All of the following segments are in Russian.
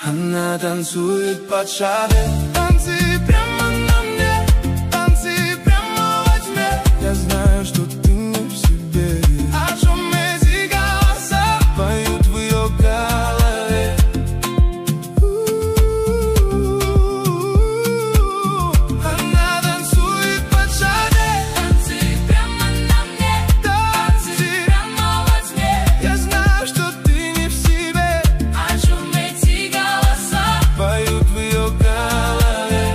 Она танцует под шаре. Танцы прямо на мне, танцы прямо во тьме. Я знаю, что ты не в себе. О чем эти голоса поют в ее голове? Она танцует под шаре. Танцы прямо на мне, танцы прямо во тьме. Я знаю, что ты не в себе. О чем эти голоса Поют в ее голове.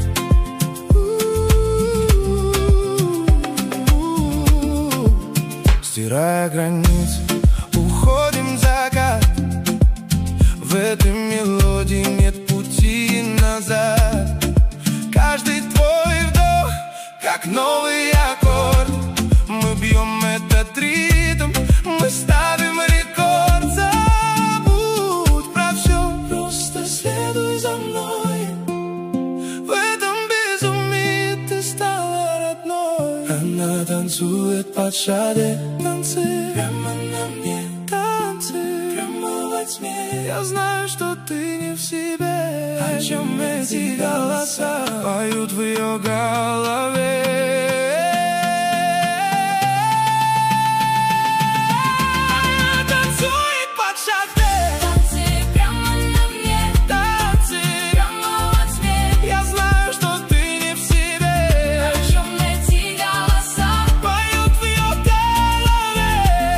Стирая границы, уходим в закат. В этой мелодии нет пути назад. Каждый твой вдох, как новый аккорд. Мы бьем этот ритм, мы ставим рекорд. Забудь про все, просто следуй за мной. В этом безумии ты стала родной. Она танцует под шаре. Танцы прямо на мне, танцы прямо во тьме. Я знаю, что ты не в себе. О чем эти голоса поют в ее голове? Танцует под шаре. танцы прямо на мне, Танцы прямо во тьме. Я знаю, что ты не в себе. О чем эти голоса Поют в ее голове.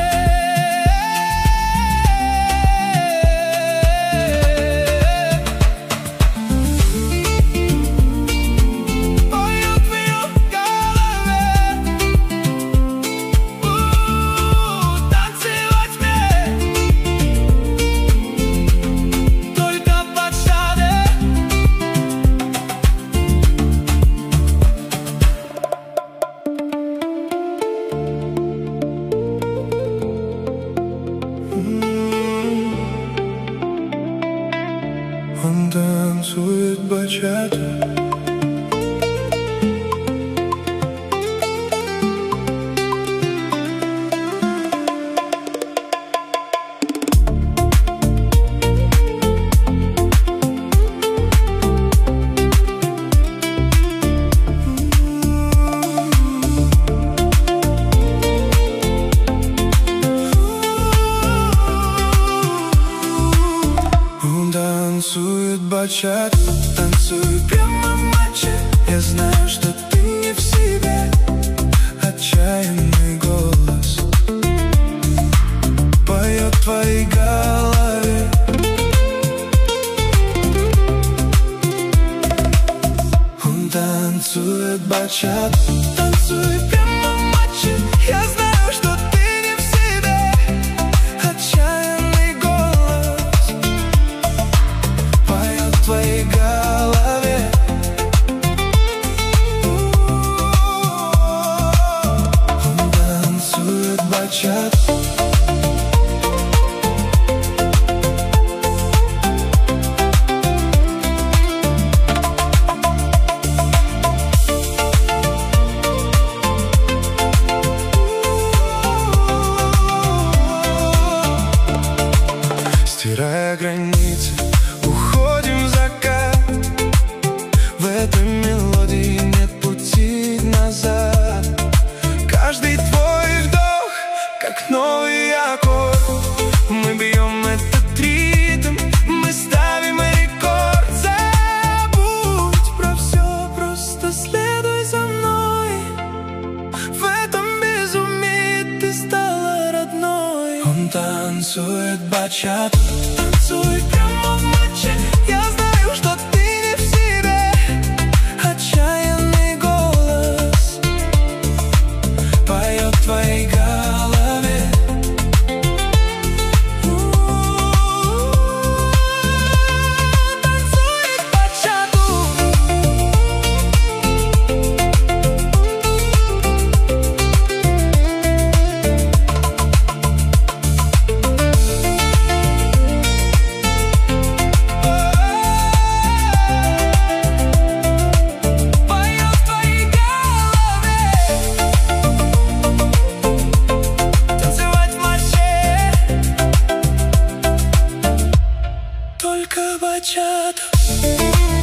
Поют в ее голове. Танцы во тьме. Только под шаре. Он танцует бачату. Он танцует бачату. Танцуй прямо в матче. Я знаю, что ты не в себе. Отчаянный голос поет в твоей голове. Он танцует бачату. Танцуй прямо в матче. Я знаю, что ты не в себе. Отчаянный голос поет в твоей голове. Он танцует бачату. Стирая границы, уходим в закат. В этой мелодии нет пути назад. Каждый твой вдох, как новый аккорд. Мы бьем этот ритм, мы ставим рекорд. Забудь про все, просто следуй за мной. В этом безумии ты стала родной. Он танцует бачату. Танцуй прямо в матче. Я знаю, что ты не в себе. Отчаянный голос поет в твоей голове. Танцует бачату. бачата.